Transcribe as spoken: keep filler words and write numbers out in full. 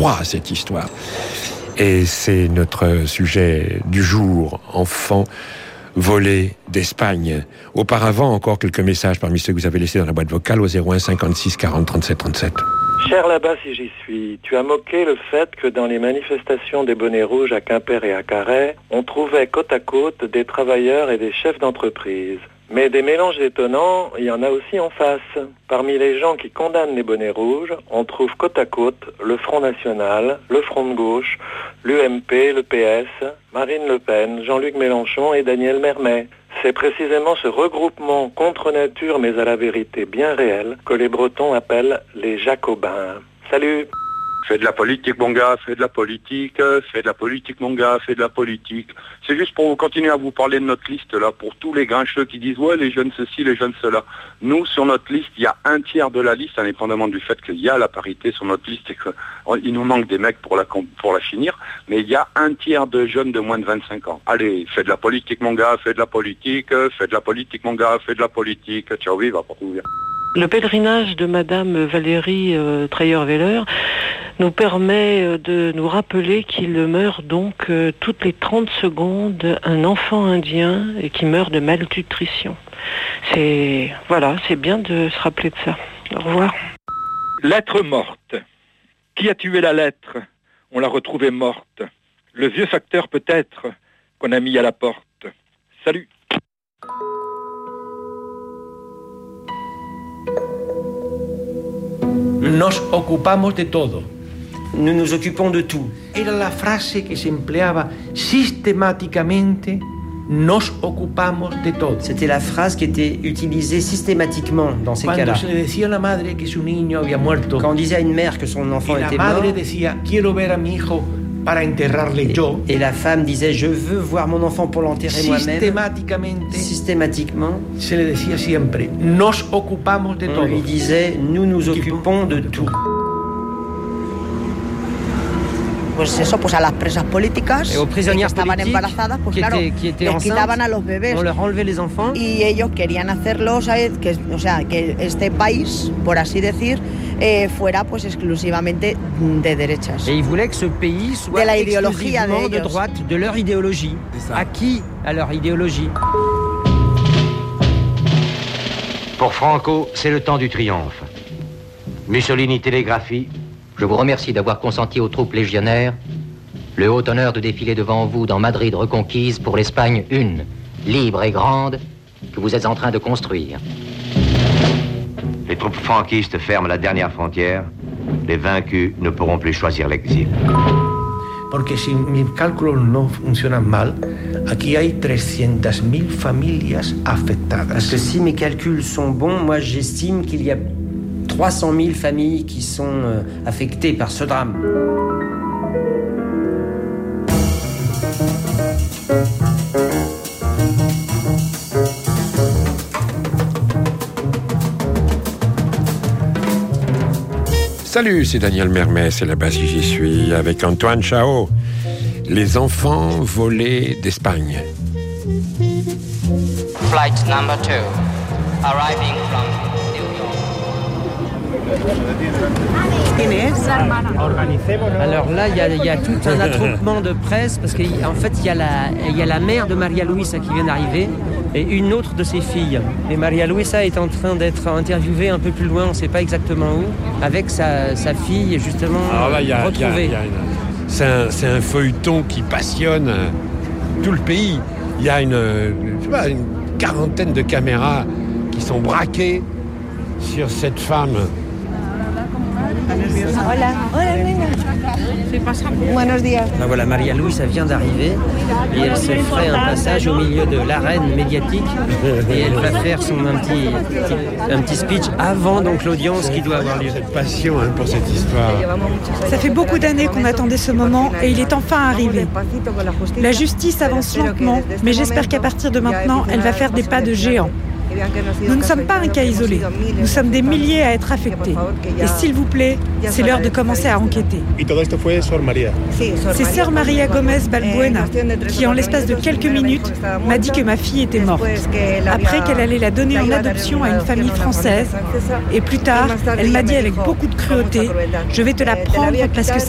croient à cette histoire. Et c'est notre sujet du jour, enfants volés d'Espagne. Auparavant, encore quelques messages parmi ceux que vous avez laissés dans la boîte vocale au zéro un cinquante-six quarante trente-sept trente-sept. Cher là-bas, si j'y suis, tu as moqué le fait que dans les manifestations des bonnets rouges à Quimper et à Carhaix, on trouvait côte à côte des travailleurs et des chefs d'entreprise. Mais des mélanges étonnants, il y en a aussi en face. Parmi les gens qui condamnent les bonnets rouges, on trouve côte à côte le Front National, le Front de Gauche, l'U M P, le P S, Marine Le Pen, Jean-Luc Mélenchon et Daniel Mermet. C'est précisément ce regroupement contre nature mais à la vérité bien réelle que les Bretons appellent les Jacobins. Salut! Fais de la politique, mon gars, fais de la politique, fais de la politique, mon gars, fais de la politique. C'est juste pour continuer à vous parler de notre liste, là, pour tous les grincheux qui disent, ouais, les jeunes ceci, les jeunes cela. Nous, sur notre liste, il y a un tiers de la liste, indépendamment du fait qu'il y a la parité sur notre liste et qu'il nous manque des mecs pour la, pour la finir, mais il y a un tiers de jeunes de moins de vingt-cinq ans. Allez, fais de la politique, mon gars, fais de la politique, fais de la politique, mon gars, fais de la politique. Ciao, oui, va pour tout bien. Le pèlerinage de Madame Valérie euh, Treyer-Weller nous permet euh, de nous rappeler qu'il meurt donc euh, toutes les trente secondes un enfant indien et qui meurt de malnutrition. C'est voilà, c'est bien de se rappeler de ça. Au revoir. Lettre morte. Qui a tué la lettre? On l'a retrouvée morte. Le vieux facteur peut-être qu'on a mis à la porte. Salut. Nos ocupamos de todo. Nous nous occupons de tout. Era la frase que se empleaba sistemáticamente. Nos ocupamos de todo. C'était la phrase qui était utilisée systématiquement dans ces Cuando cas-là. se le decía a la madre que su niño había muerto. Quand on disait à une mère que son enfant y était la madre mort. Decía, quiero ver a mi hijo para enterrarle et, yo. Et la femme disait, je veux voir mon enfant pour l'enterrer moi-même. Systématiquement. Systématiquement. Se le decía siempre, nos ocupamos de on todo. lui disait, nous nous occupons de tout. Pues eso, pues a las presas políticas et aux prisonnières que estaban embarazadas, pues qui claro, étaient, qui étaient les enceintes, quitaban a los bebés. On leur enlevait les enfants. Y ellos querían hacerlo, ¿sabes? Que, o sea, que este país, por así decir, eh, fuera pues exclusivamente de derechas. Et ils voulaient que ce pays soit de la idéologie exclusivement de, de droite, de leur idéologie. À qui? À leur idéologie. Pour Franco, c'est le temps du triomphe. Mussolini télégraphie. Je vous remercie d'avoir consenti aux troupes légionnaires le haut honneur de défiler devant vous dans Madrid reconquise pour l'Espagne une, libre et grande, que vous êtes en train de construire. Les troupes franquistes ferment la dernière frontière. Les vaincus ne pourront plus choisir l'exil. Porque si mis cálculos no funcionan mal, aquí hay trescientas mil familias afectadas. Parce que si mes calculs sont bons, moi j'estime qu'il y a trois cent mille familles qui sont euh, affectées par ce drame. Salut, c'est Daniel Mermet, c'est là-bas si j'y suis, avec Antoine Chao. Les enfants volés d'Espagne. Flight number two, arriving from Alors là, il y, y a tout un attroupement de presse parce qu'en fait, il y, y a la mère de Maria Luisa qui vient d'arriver et une autre de ses filles. Et Maria Luisa est en train d'être interviewée un peu plus loin, on ne sait pas exactement où, avec sa, sa fille justement là, y a, retrouvée. Y a, y a une... c'est, un, c'est un feuilleton qui passionne tout le pays. Il y a une, je sais pas, une quarantaine de caméras qui sont braquées sur cette femme. Hola, hola nena. Buenos días. Ben voilà, Maria Luisa vient d'arriver et elle se ferait un passage au milieu de l'arène médiatique et elle va faire son un petit, petit, un petit speech avant donc l'audience qui doit avoir lieu. Cette passion hein, pour cette histoire. Ça fait beaucoup d'années qu'on attendait ce moment et il est enfin arrivé. La justice avance lentement, mais j'espère qu'à partir de maintenant, elle va faire des pas de géant. Nous ne sommes pas un cas isolé. Nous sommes des milliers à être affectés. Et s'il vous plaît, c'est l'heure de commencer à enquêter. C'est Sœur Maria Gomez Balbuena qui, en l'espace de quelques minutes, m'a dit que ma fille était morte. Après qu'elle allait la donner en adoption à une famille française. Et plus tard, elle m'a dit avec beaucoup de cruauté, je vais te la prendre parce que